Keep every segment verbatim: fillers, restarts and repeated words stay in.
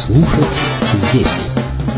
Слушать здесь.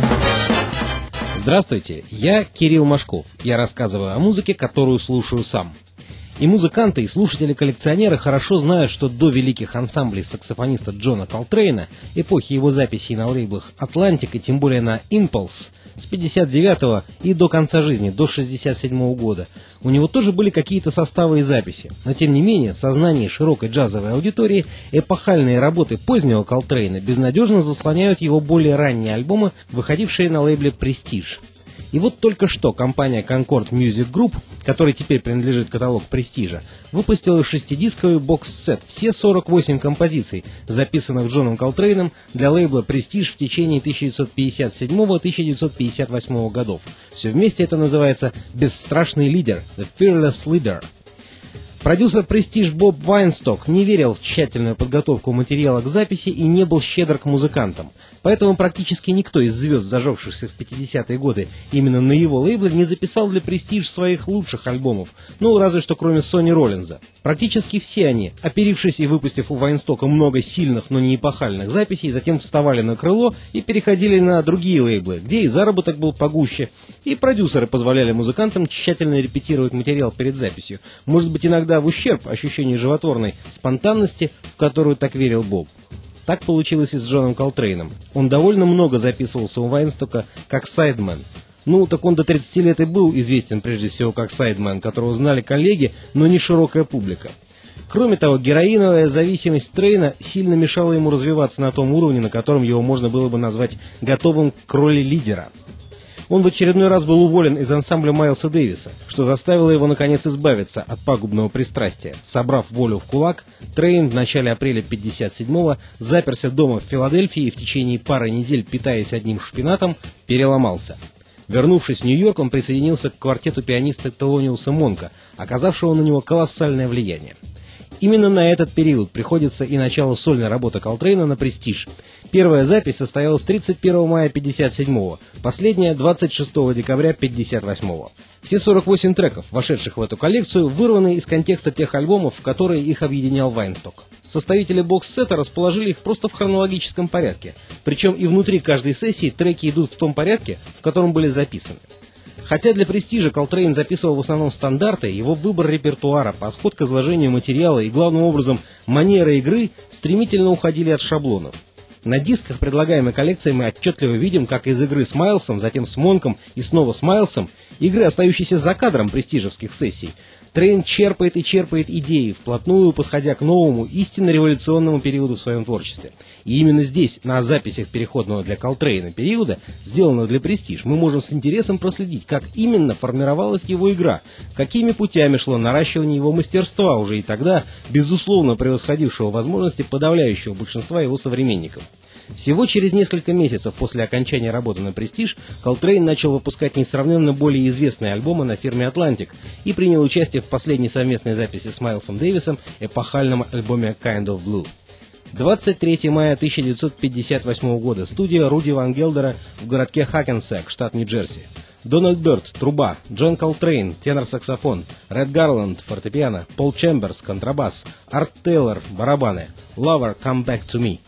Здравствуйте, я Кирилл Машков. Я рассказываю о музыке, которую слушаю сам. И музыканты, и слушатели-коллекционеры хорошо знают, что до великих ансамблей саксофониста Джона Колтрейна, эпохи его записей на лейблах «Атлантик» и тем более на «Импульс», с пятьдесят девятого и до конца жизни, до шестьдесят седьмого года, у него тоже были какие-то составы и записи. Но тем не менее, в сознании широкой джазовой аудитории эпохальные работы позднего Колтрейна безнадежно заслоняют его более ранние альбомы, выходившие на лейбле «Престиж». И вот только что компания Concord Music Group, которой теперь принадлежит каталог Престижа, выпустила шестидисковый бокс-сет, все сорок восемь композиций, записанных Джоном Колтрейном для лейбла Престиж в течение тысяча девятьсот пятьдесят седьмого — тысяча девятьсот пятьдесят восьмого годов. Все вместе это называется «Бесстрашный лидер», «The Fearless Leader». Продюсер «Престиж» Боб Вайнсток не верил в тщательную подготовку материала к записи и не был щедр к музыкантам. Поэтому практически никто из звезд, зажегшихся в пятидесятые годы именно на его лейбле, не записал для «Престиж» своих лучших альбомов, ну, разве что кроме Сони Роллинза. Практически все они, оперившись и выпустив у Вайнстока много сильных, но не эпохальных записей, затем вставали на крыло и переходили на другие лейблы, где и заработок был погуще, и продюсеры позволяли музыкантам тщательно репетировать материал перед записью, может быть, иногда в ущерб ощущению животворной спонтанности, в которую так верил Боб. Так получилось и с Джоном Колтрейном. Он довольно много записывался у Вайнстока как сайдмен. Ну, так он до тридцати лет и был известен прежде всего как сайдмен, которого знали коллеги, но не широкая публика. Кроме того, героиновая зависимость Трейна сильно мешала ему развиваться на том уровне, на котором его можно было бы назвать готовым к роли лидера. Он в очередной раз был уволен из ансамбля Майлса Дэвиса, что заставило его наконец избавиться от пагубного пристрастия. Собрав волю в кулак, Трейн в начале апреля пятьдесят седьмого заперся дома в Филадельфии и в течение пары недель, питаясь одним шпинатом, переломался. Вернувшись в Нью-Йорк, он присоединился к квартету пианиста Телониуса Монка, оказавшего на него колоссальное влияние. Именно на этот период приходится и начало сольной работы Колтрейна на «Престиж». Первая запись состоялась тридцать первого мая пятьдесят седьмого, последняя двадцать шестого декабря пятьдесят восьмого. Все сорок восемь треков, вошедших в эту коллекцию, вырваны из контекста тех альбомов, в которые их объединял Вайнсток. Составители бокс-сета расположили их просто в хронологическом порядке, причем и внутри каждой сессии треки идут в том порядке, в котором были записаны. Хотя для «Престижа» Колтрейн записывал в основном стандарты, его выбор репертуара, подход к изложению материала и, главным образом, манера игры стремительно уходили от шаблонов. На дисках предлагаемой коллекции мы отчетливо видим, как из игры с Майлсом, затем с Монком и снова с Майлсом, игры, остающиеся за кадром престижевских сессий, Трейн черпает и черпает идеи, вплотную подходя к новому, истинно революционному периоду в своем творчестве. И именно здесь, на записях переходного для Колтрейна периода, сделанных для «Престиж», мы можем с интересом проследить, как именно формировалась его игра, какими путями шло наращивание его мастерства, уже и тогда, безусловно, превосходившего возможности подавляющего большинства его современников. Всего через несколько месяцев после окончания работы на «Престиж» Колтрейн начал выпускать несравненно более известные альбомы на фирме «Атлантик» и принял участие в последней совместной записи с Майлсом Дэвисом эпохальном альбоме «Kind of Blue». двадцать третьего мая тысяча девятьсот пятьдесят восьмого года. Студия Руди Ван Гелдера в городке Хакенсек, штат Нью-Джерси. Дональд Бёрд, труба, Джон Колтрейн, тенор-саксофон, Ред Гарланд, фортепиано, Пол Чемберс, контрабас, Арт Тейлор, барабаны, Lover, Come Back to Me.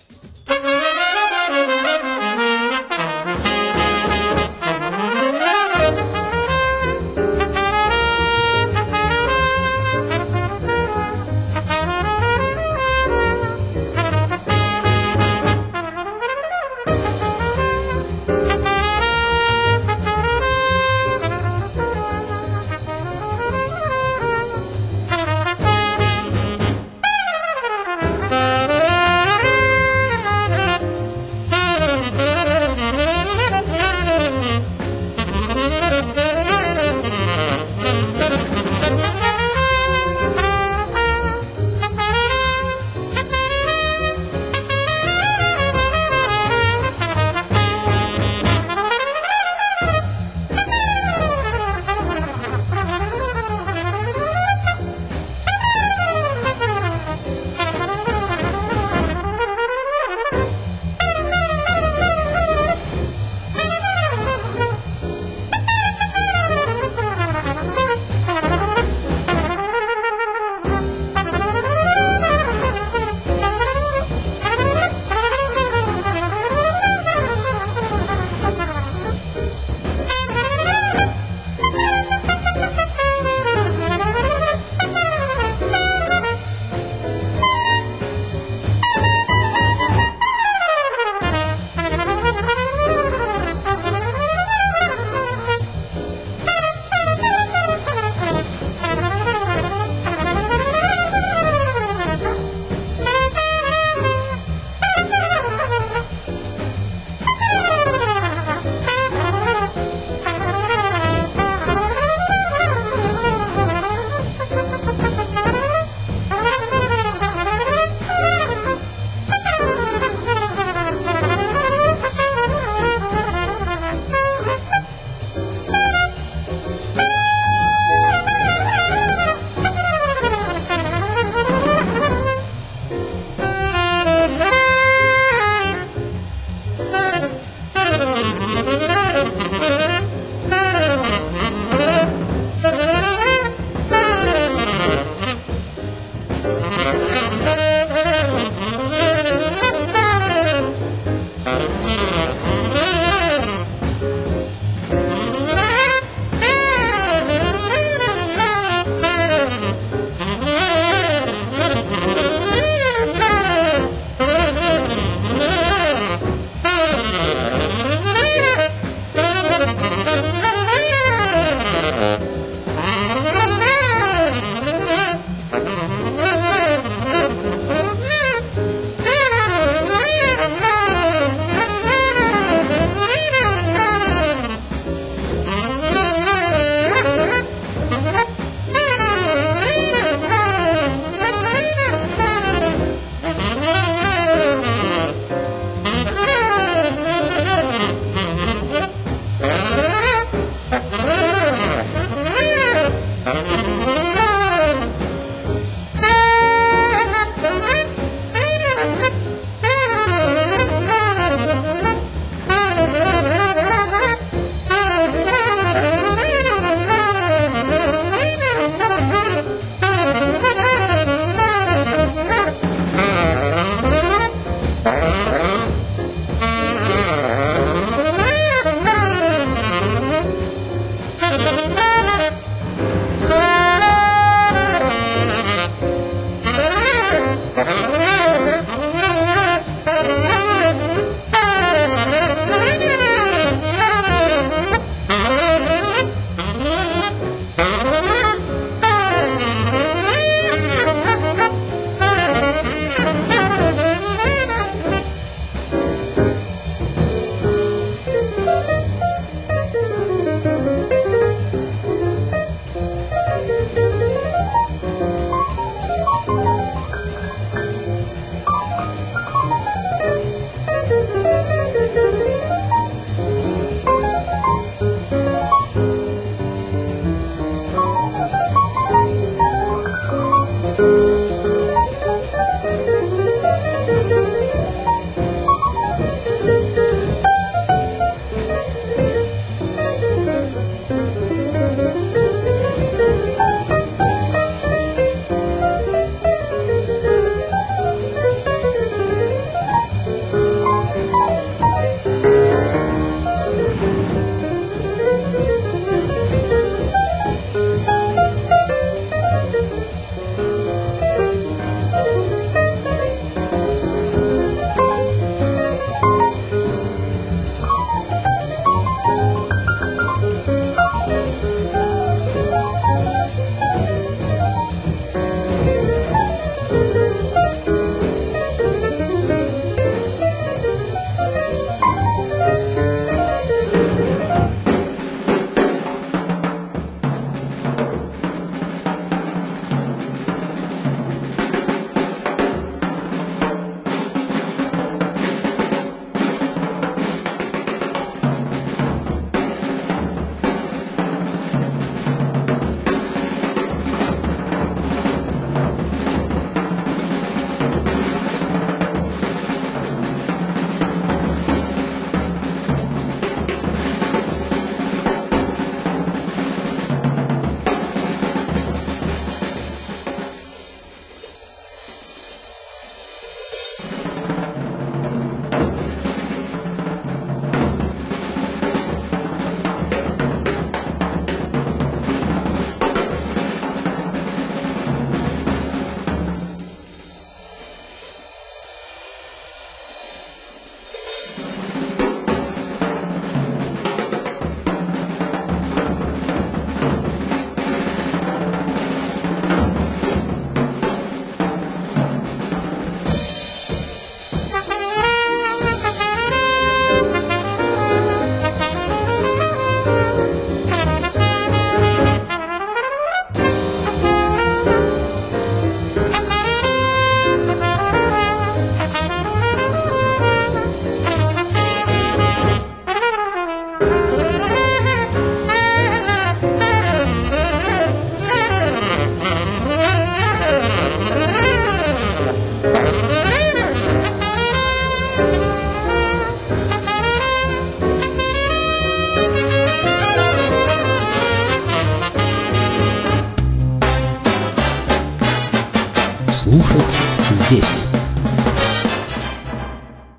Слушать здесь.